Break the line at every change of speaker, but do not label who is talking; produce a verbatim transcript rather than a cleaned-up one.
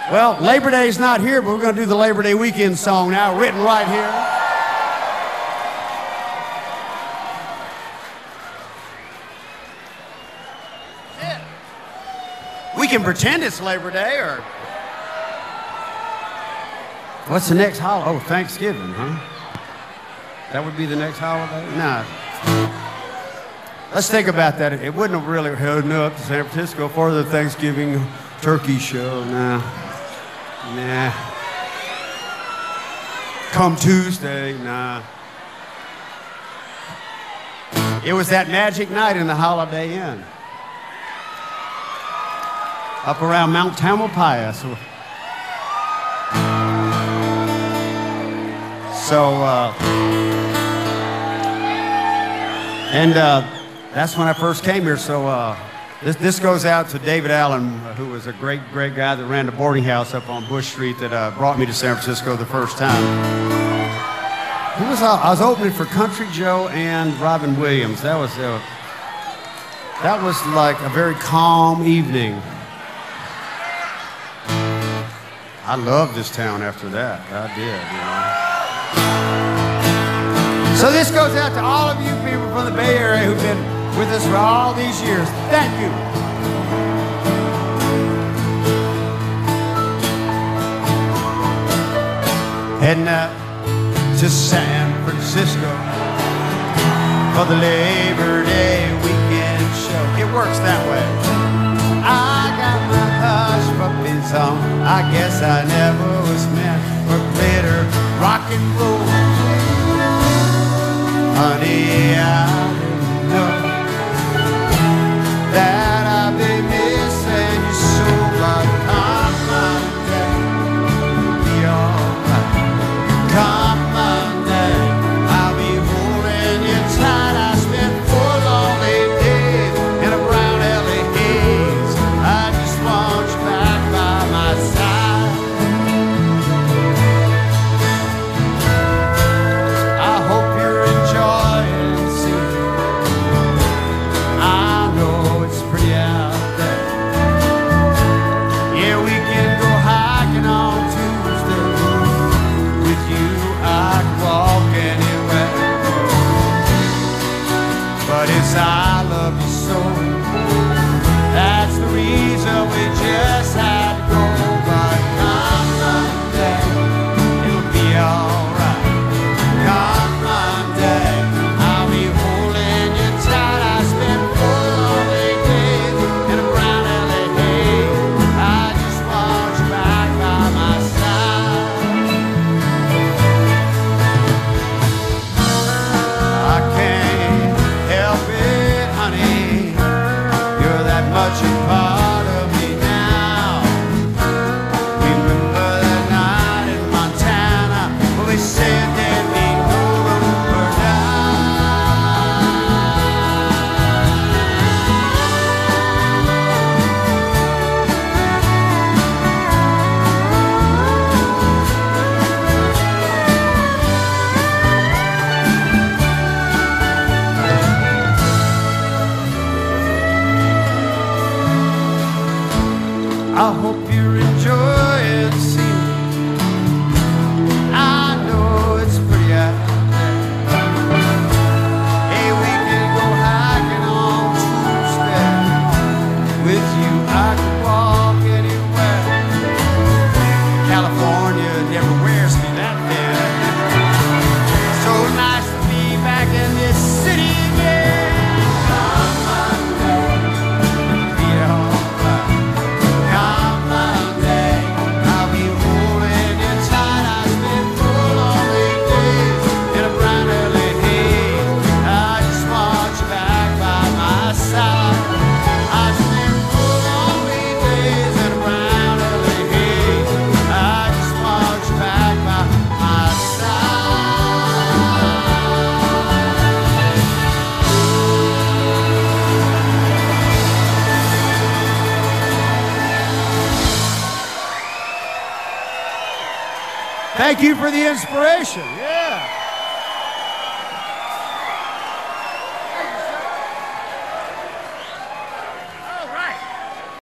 Well, Labor Day's not here, but we're going to do the Labor Day weekend song now, written right here. Yeah. We can pretend it's Labor Day, or... What's the next holiday? Oh, Thanksgiving, huh? That would be the next holiday? Nah. Let's think about that. It wouldn't have really heading up to San Francisco for the Thanksgiving turkey show. Nah. Nah. Come Tuesday, nah. It was that magic night in the Holiday Inn. Up around Mount Tamalpais. So, uh, and uh, that's when I first came here. So uh, this, this goes out to David Allen, uh, who was a great, great guy that ran the boarding house up on Bush Street that uh, brought me to San Francisco the first time. He was, uh, I was opening for Country Joe and Robin Williams. That was, uh, that was like a very calm evening. I loved this town after that. I did, you know. So this goes out to all of you people from the Bay Area who've been with us for all these years. Thank you. Heading out to San Francisco for the Labor Day weekend show. It works that way. I got my hush puppies on. I guess I never was meant for glitter, rock and roll. Honey, I didn't know that I've been missing you so much. Come Monday, be alright. Come Monday, I'll be holding you tight. I spent four lonely days in a brown L A haze. I just want you back by my side. I hope you're enjoying seeing. I know it's pretty out there. Yeah, we can go hiking on Tuesday. With you, I can walk anywhere. But it's I love you so. That's the reason we just had to go. But come Monday, it'll be alright. Come Monday, I'll be holding you tight. I spent four lonely days in a brown L A haze. I just want you back by my side. I can't help it, honey. You're that much a part of me now. Remember that night in Montana when we said there'd be no room for I hope you're enjoying seeing. I know it's pretty out there. Hey, we can go hiking on Tuesday. With you, I can walk anywhere. California never wears me that thin. So nice to be back in this city again. Come Monday, be alright. Come Monday, I'll be holding you tight. I spent four lonely days in a brown L A haze. I just want you back by my side. I spent four lonely days in a brown L A haze. I just want you back by my side. Thank you for the inspiration. Yeah.